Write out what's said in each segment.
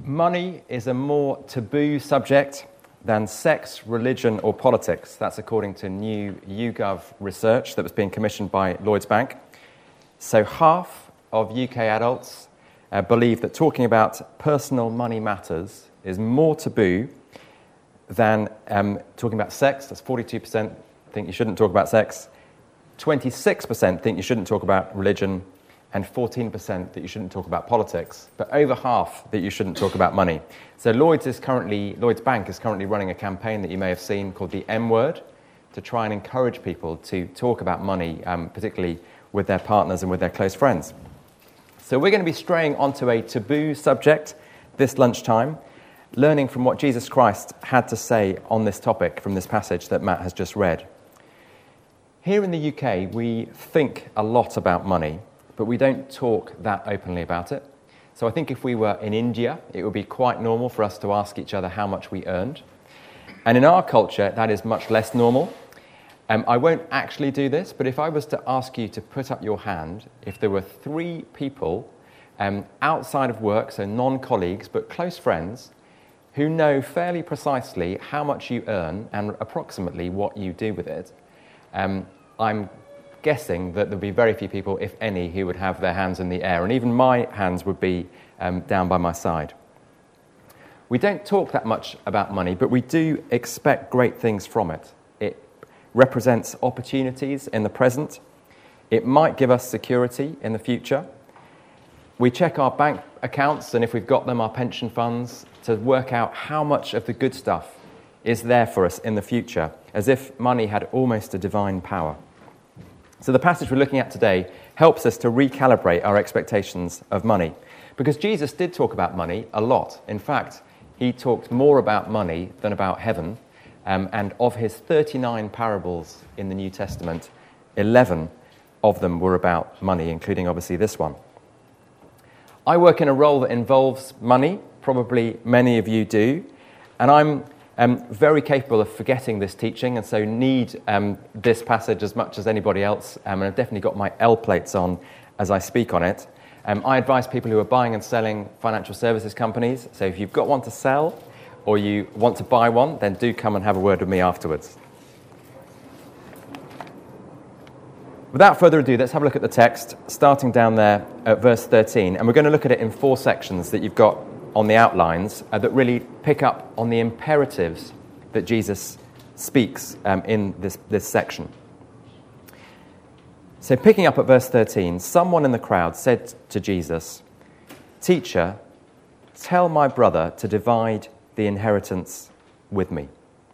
Money is a more taboo subject than sex, religion, or politics. That's according to new YouGov research that was being commissioned by Lloyds Bank. So half of UK adults believe that talking about personal money matters is more taboo than talking about sex. That's 42% think you shouldn't talk about sex. 26% think you shouldn't talk about religion, and 14% that you shouldn't talk about politics, but over half that you shouldn't talk about money. So Lloyds Bank is currently running a campaign that you may have seen called the M Word to try and encourage people to talk about money, particularly with their partners and with their close friends. So we're going to be straying onto a taboo subject this lunchtime, learning from what Jesus Christ had to say on this topic from this passage that Matt has just read. Here in the UK, we think a lot about money, but we don't talk that openly about it. So I think if we were in India, it would be quite normal for us to ask each other how much we earned. And in our culture, that is much less normal. I won't actually do this, but if I was to ask you to put up your hand, if there were 3 people outside of work, so non-colleagues, but close friends, who know fairly precisely how much you earn and approximately what you do with it, I'm guessing that there'll be very few people, if any, who would have their hands in the air, and even my hands would be down by my side. We don't talk that much about money, but we do expect great things from it. It represents opportunities in the present. It might give us security in the future. We check our bank accounts, and if we've got them, our pension funds, to work out how much of the good stuff is there for us in the future, as if money had almost a divine power. So the passage we're looking at today helps us to recalibrate our expectations of money, because Jesus did talk about money a lot. In fact, he talked more about money than about heaven, and of his 39 parables in the New Testament, 11 of them were about money, including obviously this one. I work in a role that involves money, probably many of you do, and I'm very capable of forgetting this teaching, and so need this passage as much as anybody else, and I've definitely got my L plates on as I speak on it. I advise people who are buying and selling financial services companies, so if you've got one to sell or you want to buy one, then do come and have a word with me afterwards. Without further ado, let's have a look at the text, starting down there at verse 13, and we're going to look at it in 4 sections that you've got on the outlines that really pick up on the imperatives that Jesus speaks in this section. So picking up at verse 13, someone in the crowd said to Jesus, "Teacher, tell my brother to divide the inheritance with me."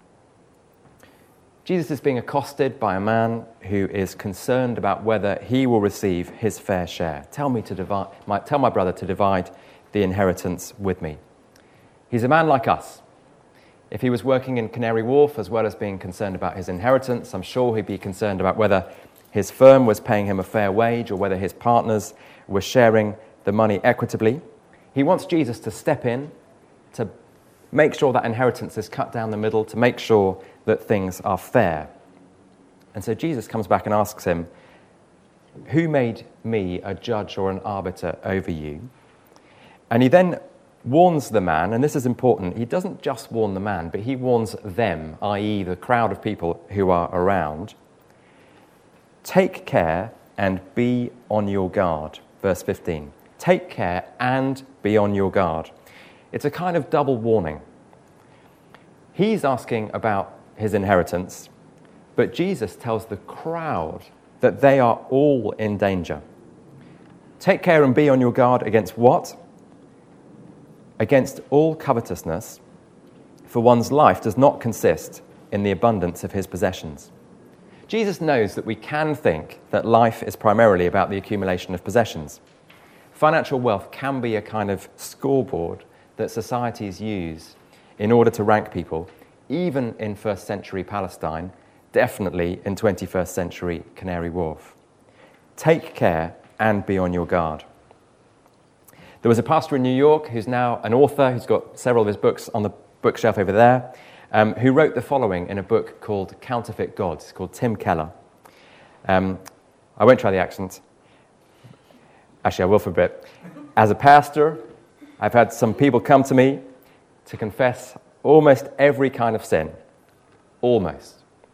Jesus is being accosted by a man who is concerned about whether he will receive his fair share. Tell my brother to divide the inheritance with me. He's a man like us. If he was working in Canary Wharf, as well as being concerned about his inheritance, I'm sure he'd be concerned about whether his firm was paying him a fair wage or whether his partners were sharing the money equitably. He wants Jesus to step in, to make sure that inheritance is cut down the middle, to make sure that things are fair. And so Jesus comes back and asks him, "Who made me a judge or an arbiter over you?" And he then warns the man, and this is important, he doesn't just warn the man, but he warns them, i.e. the crowd of people who are around. Take care and be on your guard. Verse 15. Take care and be on your guard. It's a kind of double warning. He's asking about his inheritance, but Jesus tells the crowd that they are all in danger. Take care and be on your guard against what? Against all covetousness, for one's life does not consist in the abundance of his possessions. Jesus knows that we can think that life is primarily about the accumulation of possessions. Financial wealth can be a kind of scoreboard that societies use in order to rank people, even in first century Palestine, definitely in 21st century Canary Wharf. Take care and be on your guard. There was a pastor in New York who's now an author, who's got several of his books on the bookshelf over there, who wrote the following in a book called Counterfeit Gods. It's called Tim Keller. I won't try the accent. Actually, I will for a bit. As a pastor, I've had some people come to me to confess almost every kind of sin. Almost.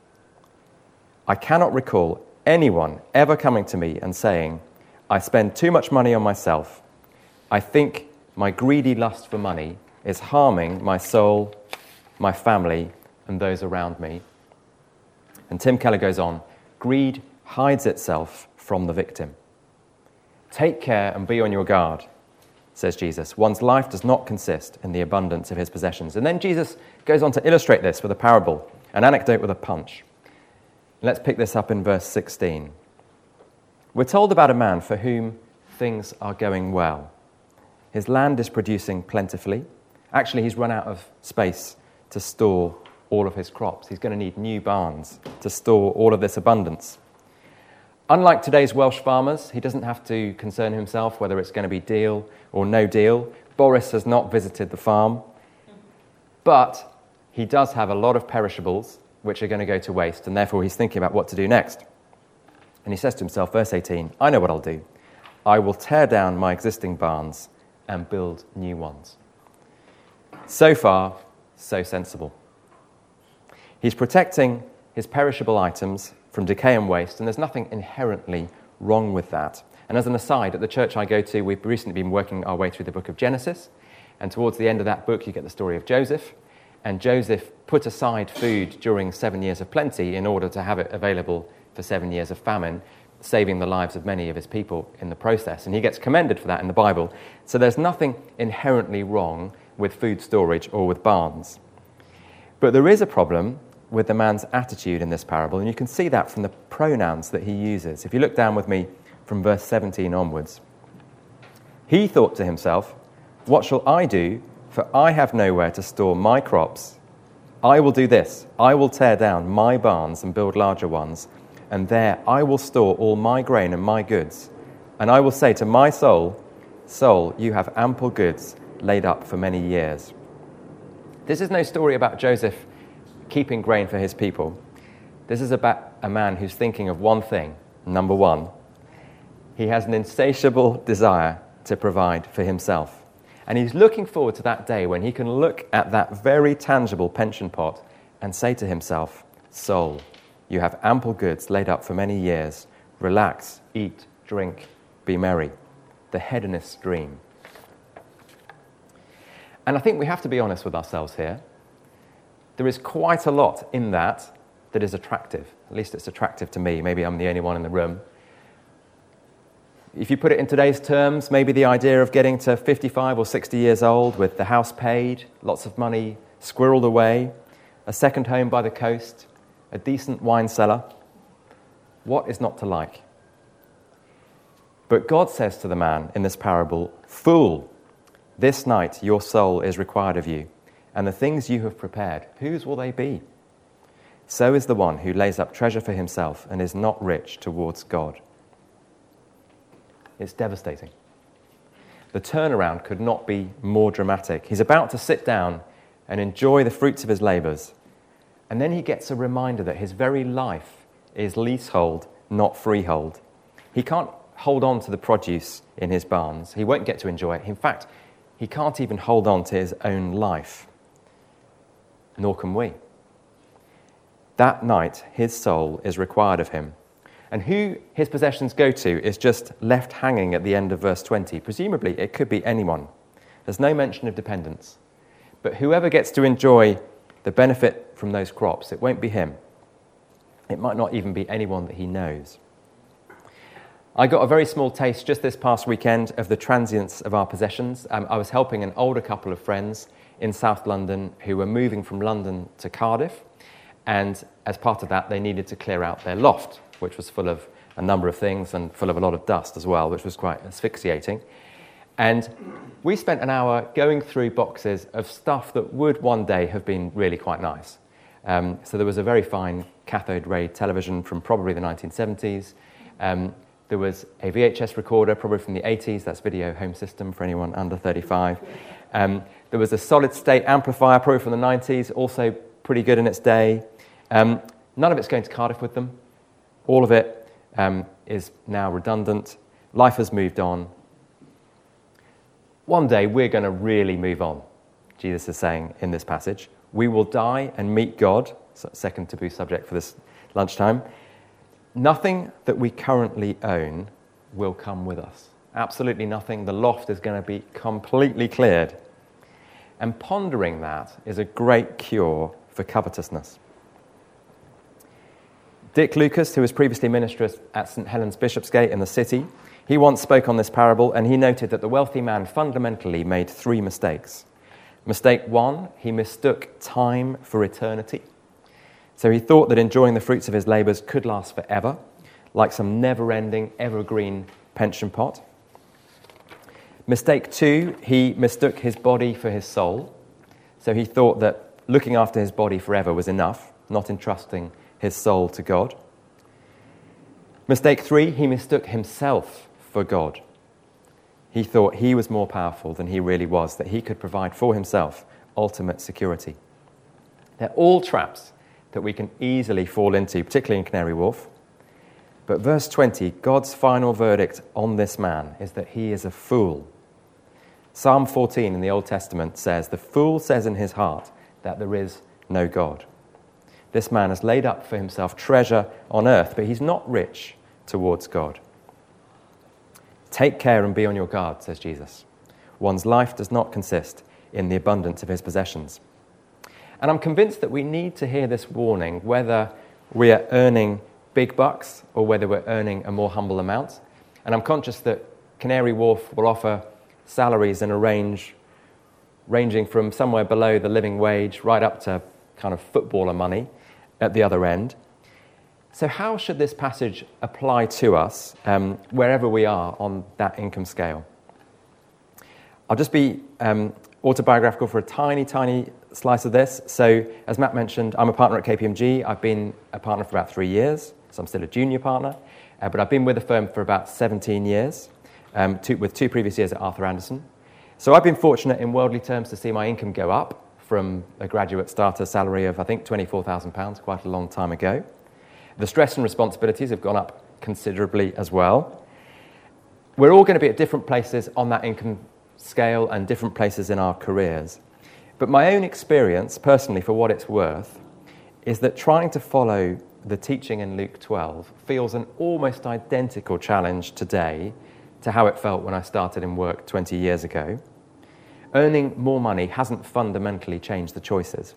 I cannot recall anyone ever coming to me and saying, I spend too much money on myself. I think my greedy lust for money is harming my soul, my family, and those around me. And Tim Keller goes on, greed hides itself from the victim. Take care and be on your guard, says Jesus. One's life does not consist in the abundance of his possessions. And then Jesus goes on to illustrate this with a parable, an anecdote with a punch. Let's pick this up in verse 16. We're told about a man for whom things are going well. His land is producing plentifully. Actually, he's run out of space to store all of his crops. He's going to need new barns to store all of this abundance. Unlike today's Welsh farmers, he doesn't have to concern himself whether it's going to be deal or no deal. Boris has not visited the farm, but he does have a lot of perishables which are going to go to waste, and therefore he's thinking about what to do next. And he says to himself, verse 18, I know what I'll do. I will tear down my existing barns and build new ones. So far, so sensible. He's protecting his perishable items from decay and waste, and there's nothing inherently wrong with that. And as an aside, at the church I go to, we've recently been working our way through the book of Genesis, and towards the end of that book you get the story of Joseph, and Joseph put aside food during 7 years of plenty in order to have it available for 7 years of famine, saving the lives of many of his people in the process. And he gets commended for that in the Bible. So there's nothing inherently wrong with food storage or with barns. But there is a problem with the man's attitude in this parable, and you can see that from the pronouns that he uses. If you look down with me from verse 17 onwards. He thought to himself, what shall I do? For I have nowhere to store my crops. I will do this. I will tear down my barns and build larger ones, and there I will store all my grain and my goods. And I will say to my soul, soul, you have ample goods laid up for many years. This is no story about Joseph keeping grain for his people. This is about a man who's thinking of one thing. Number one, he has an insatiable desire to provide for himself. And he's looking forward to that day when he can look at that very tangible pension pot and say to himself, soul, you have ample goods laid up for many years. Relax, eat, drink, be merry. The hedonist's dream. And I think we have to be honest with ourselves here. There is quite a lot in that is attractive. At least it's attractive to me. Maybe I'm the only one in the room. If you put it in today's terms, maybe the idea of getting to 55 or 60 years old with the house paid, lots of money squirreled away, a second home by the coast, a decent wine cellar. What is not to like? But God says to the man in this parable, fool, this night your soul is required of you, and the things you have prepared, whose will they be? So is the one who lays up treasure for himself and is not rich towards God. It's devastating. The turnaround could not be more dramatic. He's about to sit down and enjoy the fruits of his labours, and then he gets a reminder that his very life is leasehold, not freehold. He can't hold on to the produce in his barns. He won't get to enjoy it. In fact, he can't even hold on to his own life. Nor can we. That night, his soul is required of him. And who his possessions go to is just left hanging at the end of verse 20. Presumably, it could be anyone. There's no mention of dependence. But whoever gets to enjoy the benefit from those crops, it won't be him. It might not even be anyone that he knows. I got a very small taste just this past weekend of the transience of our possessions. I was helping an older couple of friends in South London who were moving from London to Cardiff. And as part of that, they needed to clear out their loft, which was full of a number of things and full of a lot of dust as well, which was quite asphyxiating. And we spent an hour going through boxes of stuff that would one day have been really quite nice. So there was a very fine cathode ray television from probably the 1970s. There was a VHS recorder, probably from the 80s. That's Video Home System for anyone under 35. There was a solid-state amplifier, probably from the 90s, also pretty good in its day. None of it's going to Cardiff with them. All of it is now redundant. Life has moved on. One day we're going to really move on, Jesus is saying in this passage. We will die and meet God, second taboo subject for this lunchtime. Nothing that we currently own will come with us. Absolutely nothing. The loft is going to be completely cleared. And pondering that is a great cure for covetousness. Dick Lucas, who was previously minister at St. Helens Bishopsgate in the city, he once spoke on this parable, and he noted that the wealthy man fundamentally made 3 mistakes. Mistake 1, he mistook time for eternity. So he thought that enjoying the fruits of his labours could last forever, like some never-ending, evergreen pension pot. Mistake 2, he mistook his body for his soul. So he thought that looking after his body forever was enough, not entrusting his soul to God. Mistake 3, he mistook himself for God. He thought he was more powerful than he really was, that he could provide for himself ultimate security. They're all traps that we can easily fall into, particularly in Canary Wharf. But verse 20, God's final verdict on this man is that he is a fool. Psalm 14 in the Old Testament says, "The fool says in his heart that there is no God." This man has laid up for himself treasure on earth, but he's not rich towards God. Take care and be on your guard, says Jesus. One's life does not consist in the abundance of his possessions. And I'm convinced that we need to hear this warning, whether we are earning big bucks or whether we're earning a more humble amount. And I'm conscious that Canary Wharf will offer salaries in a range ranging from somewhere below the living wage right up to kind of footballer money at the other end. So how should this passage apply to us wherever we are on that income scale? I'll just be autobiographical for a tiny, tiny slice of this. So as Matt mentioned, I'm a partner at KPMG. I've been a partner for about 3 years, so I'm still a junior partner. But I've been with the firm for about 17 years, with 2 previous years at Arthur Andersen. So I've been fortunate in worldly terms to see my income go up from a graduate starter salary of, I think, £24,000 quite a long time ago. The stress and responsibilities have gone up considerably as well. We're all going to be at different places on that income scale and different places in our careers. But my own experience, personally, for what it's worth, is that trying to follow the teaching in Luke 12 feels an almost identical challenge today to how it felt when I started in work 20 years ago. Earning more money hasn't fundamentally changed the choices.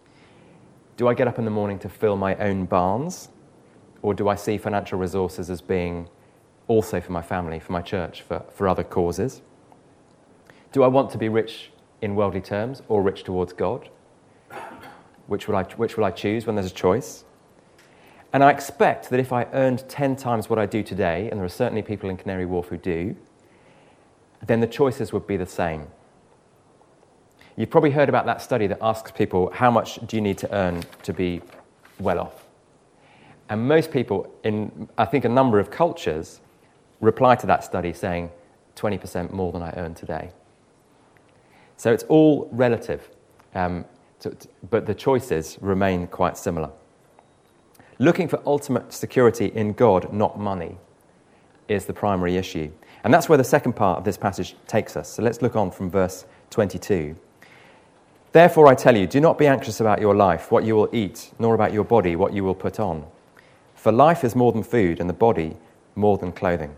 Do I get up in the morning to fill my own barns? Or do I see financial resources as being also for my family, for my church, for other causes? Do I want to be rich in worldly terms or rich towards God? Which will I choose when there's a choice? And I expect that if I earned 10 times what I do today, and there are certainly people in Canary Wharf who do, then the choices would be the same. You've probably heard about that study that asks people, how much do you need to earn to be well off? And most people in, I think, a number of cultures reply to that study saying 20% more than I earn today. So it's all relative, but the choices remain quite similar. Looking for ultimate security in God, not money, is the primary issue. And that's where the second part of this passage takes us. So let's look on from verse 22. Therefore I tell you, do not be anxious about your life, what you will eat, nor about your body, what you will put on. For life is more than food, and the body more than clothing.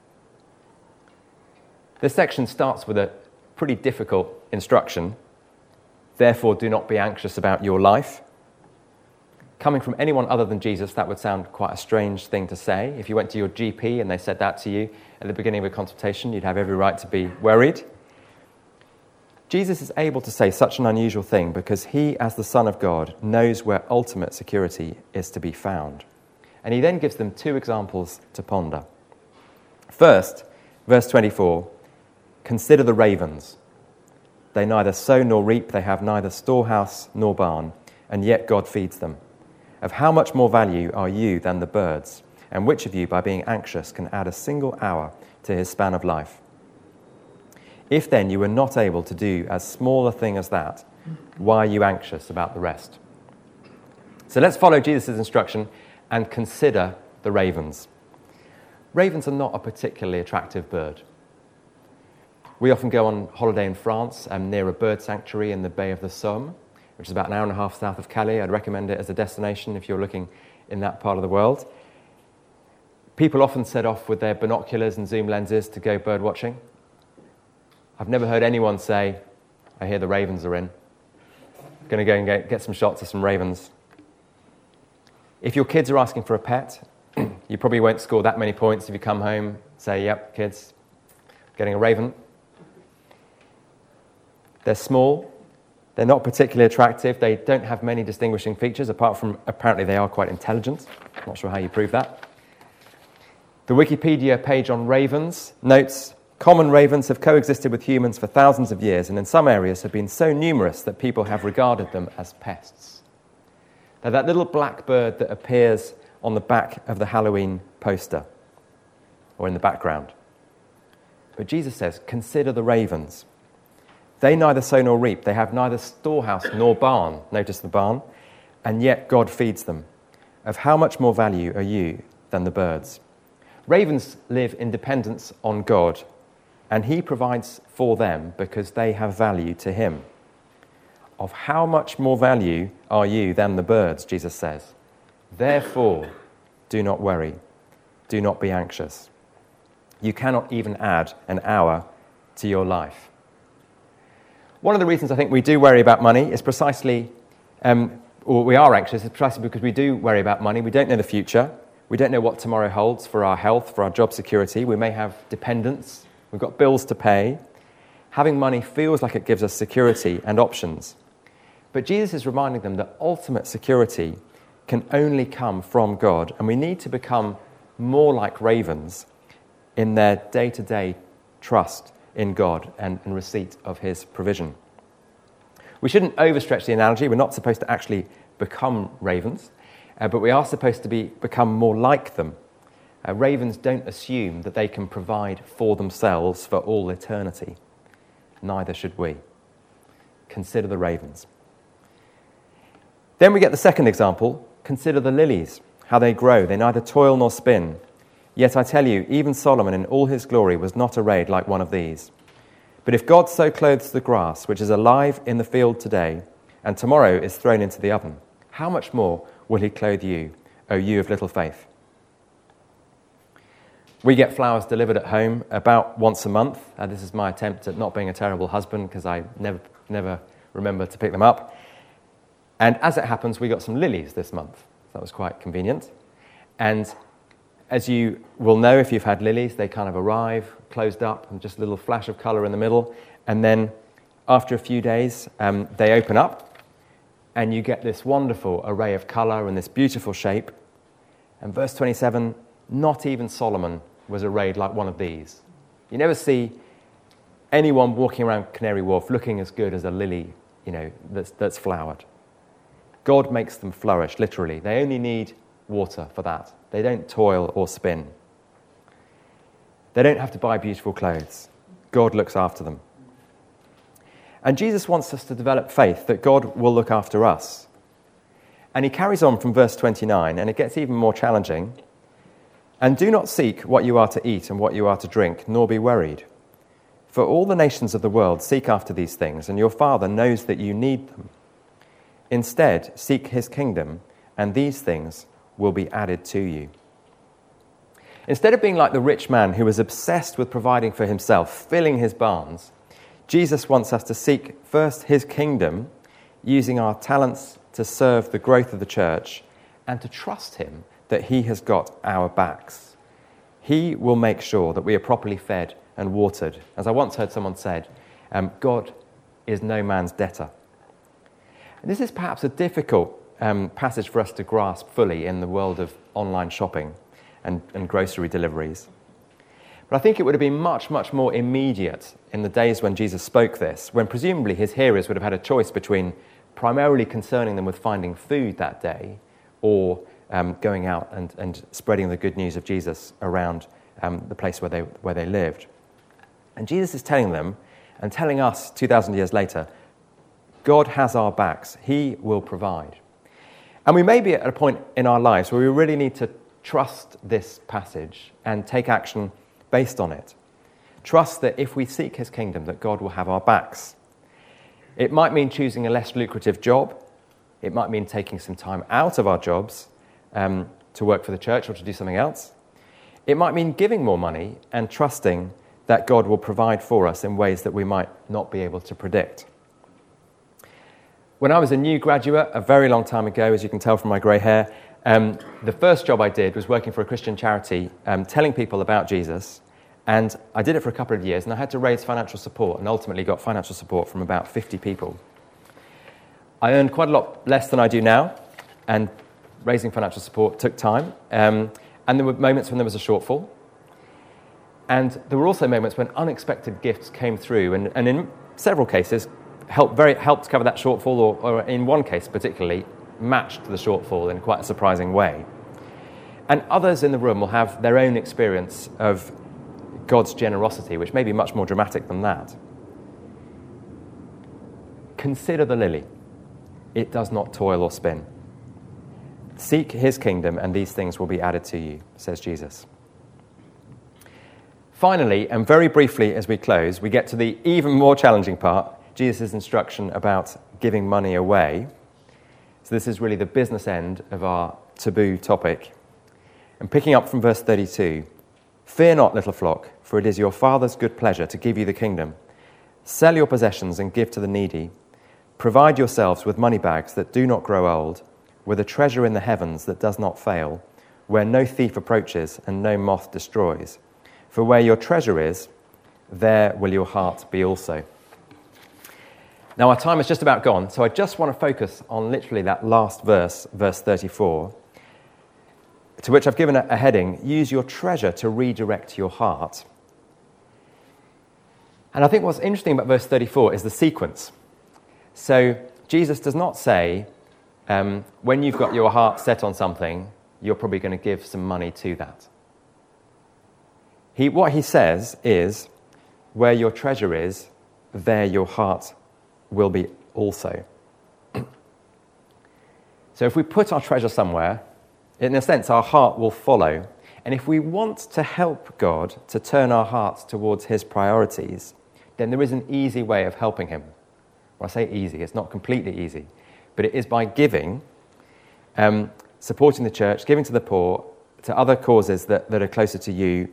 This section starts with a pretty difficult instruction. Therefore, do not be anxious about your life. Coming from anyone other than Jesus, that would sound quite a strange thing to say. If you went to your GP and they said that to you at the beginning of a consultation, you'd have every right to be worried. Jesus is able to say such an unusual thing because he, as the Son of God, knows where ultimate security is to be found. And he then gives them 2 examples to ponder. First, verse 24, consider the ravens. They neither sow nor reap, they have neither storehouse nor barn, and yet God feeds them. Of how much more value are you than the birds? And which of you, by being anxious, can add a single hour to his span of life? If then you were not able to do as small a thing as that, why are you anxious about the rest? So let's follow Jesus' instruction and consider the ravens. Ravens are not a particularly attractive bird. We often go on holiday in France near a bird sanctuary in the Bay of the Somme, which is about an hour and a half south of Calais. I'd recommend it as a destination if you're looking in that part of the world. People often set off with their binoculars and zoom lenses to go bird watching. I've never heard anyone say, I hear the ravens are in. I'm going to go and get some shots of some ravens. If your kids are asking for a pet, you probably won't score that many points if you come home, say, yep, kids, getting a raven. They're small. They're not particularly attractive. They don't have many distinguishing features, apart from apparently they are quite intelligent. Not sure how you prove that. The Wikipedia page on ravens notes, common ravens have coexisted with humans for thousands of years and in some areas have been so numerous that people have regarded them as pests. They're that little black bird that appears on the back of the Halloween poster or in the background. But Jesus says, consider the ravens. They neither sow nor reap. They have neither storehouse nor barn. Notice the barn. And yet God feeds them. Of how much more value are you than the birds? Ravens live in dependence on God, and he provides for them because they have value to him. Of how much more value are you than the birds, Jesus says. Therefore, do not worry. Do not be anxious. You cannot even add an hour to your life. One of the reasons I think we do worry about money is precisely, or we are anxious, is precisely because we do worry about money. We don't know the future. We don't know what tomorrow holds for our health, for our job security. We may have dependents. We've got bills to pay. Having money feels like it gives us security and options. But Jesus is reminding them that ultimate security can only come from God, and we need to become more like ravens in their day-to-day trust in God and receipt of his provision. We shouldn't overstretch the analogy. We're not supposed to actually become ravens, but we are supposed to become more like them. Ravens don't assume that they can provide for themselves for all eternity. Neither should we. Consider the ravens. Then we get the second example. Consider the lilies, how they grow. They neither toil nor spin. Yet I tell you, even Solomon in all his glory was not arrayed like one of these. But if God so clothes the grass, which is alive in the field today, and tomorrow is thrown into the oven, how much more will he clothe you, O you of little faith? We get flowers delivered at home about once a month. This is my attempt at not being a terrible husband because I never remember to pick them up. And as it happens, we got some lilies this month. That was quite convenient. And as you will know if you've had lilies, they kind of arrive closed up and just a little flash of colour in the middle. And then after a few days, they open up and you get this wonderful array of colour and this beautiful shape. And verse 27, not even Solomon was arrayed like one of these. You never see anyone walking around Canary Wharf looking as good as a lily, that's flowered. God makes them flourish, literally. They only need water for that. They don't toil or spin. They don't have to buy beautiful clothes. God looks after them. And Jesus wants us to develop faith that God will look after us. And he carries on from verse 29, and it gets even more challenging. And do not seek what you are to eat and what you are to drink, nor be worried. For all the nations of the world seek after these things, and your Father knows that you need them. Instead, seek his kingdom, and these things will be added to you. Instead of being like the rich man who was obsessed with providing for himself, filling his barns, Jesus wants us to seek first his kingdom, using our talents to serve the growth of the church, and to trust him that he has got our backs. He will make sure that we are properly fed and watered. As I once heard someone said, God is no man's debtor. And this is perhaps a difficult passage for us to grasp fully in the world of online shopping and grocery deliveries. But I think it would have been much, much more immediate in the days when Jesus spoke this, when presumably his hearers would have had a choice between primarily concerning them with finding food that day or going out and spreading the good news of Jesus around the place where they lived. And Jesus is telling them, and telling us 2,000 years later, God has our backs. He will provide. And we may be at a point in our lives where we really need to trust this passage and take action based on it. Trust that if we seek his kingdom, that God will have our backs. It might mean choosing a less lucrative job. It might mean taking some time out of our jobs to work for the church or to do something else. It might mean giving more money and trusting that God will provide for us in ways that we might not be able to predict. When I was a new graduate, a very long time ago, as you can tell from my grey hair, the first job I did was working for a Christian charity, telling people about Jesus. And I did it for a couple of years, and I had to raise financial support, and ultimately got financial support from about 50 people. I earned quite a lot less than I do now, and raising financial support took time. And there were moments when there was a shortfall. And there were also moments when unexpected gifts came through, and in several cases, helped cover that shortfall, or in one case particularly, matched the shortfall in quite a surprising way. And others in the room will have their own experience of God's generosity, which may be much more dramatic than that. Consider the lily. It does not toil or spin. Seek his kingdom, and these things will be added to you, says Jesus. Finally, and very briefly as we close, we get to the even more challenging part, Jesus' instruction about giving money away. So this is really the business end of our taboo topic. And picking up from verse 32, "Fear not, little flock, for it is your Father's good pleasure to give you the kingdom. Sell your possessions and give to the needy. Provide yourselves with money bags that do not grow old, with a treasure in the heavens that does not fail, where no thief approaches and no moth destroys. For where your treasure is, there will your heart be also." Now, our time is just about gone, so I just want to focus on literally that last verse, verse 34, to which I've given a heading, "Use your treasure to redirect your heart." And I think what's interesting about verse 34 is the sequence. So Jesus does not say, when you've got your heart set on something, you're probably going to give some money to that. What he says is, where your treasure is, there your heart will be also. So if we put our treasure somewhere, in a sense, our heart will follow. And if we want to help God to turn our hearts towards his priorities, then there is an easy way of helping him. When I say easy, it's not completely easy, but it is by giving, supporting the church, giving to the poor, to other causes that are closer to you.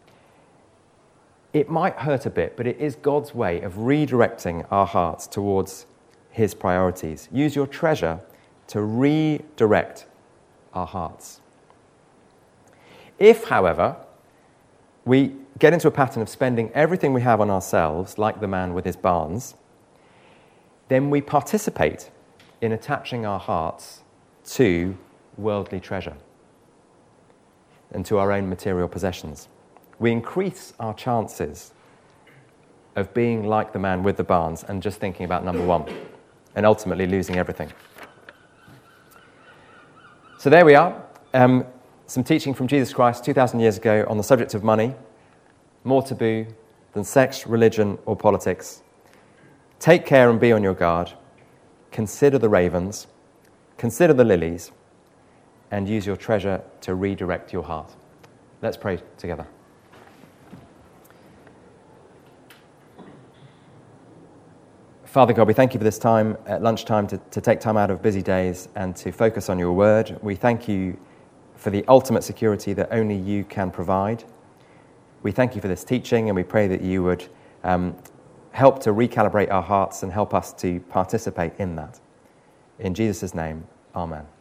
It might hurt a bit, but it is God's way of redirecting our hearts towards his priorities. Use your treasure to redirect our hearts. If, however, we get into a pattern of spending everything we have on ourselves, like the man with his barns, then we participate in attaching our hearts to worldly treasure and to our own material possessions. We increase our chances of being like the man with the barns and just thinking about number one and ultimately losing everything. So there we are. Some teaching from Jesus Christ 2,000 years ago on the subject of money, more taboo than sex, religion, or politics. Take care and be on your guard. Consider the ravens, consider the lilies, and use your treasure to redirect your heart. Let's pray together. Father God, we thank you for this time at lunchtime to take time out of busy days and to focus on your word. We thank you for the ultimate security that only you can provide. We thank you for this teaching, and we pray that you would help to recalibrate our hearts and help us to participate in that. In Jesus' name, amen.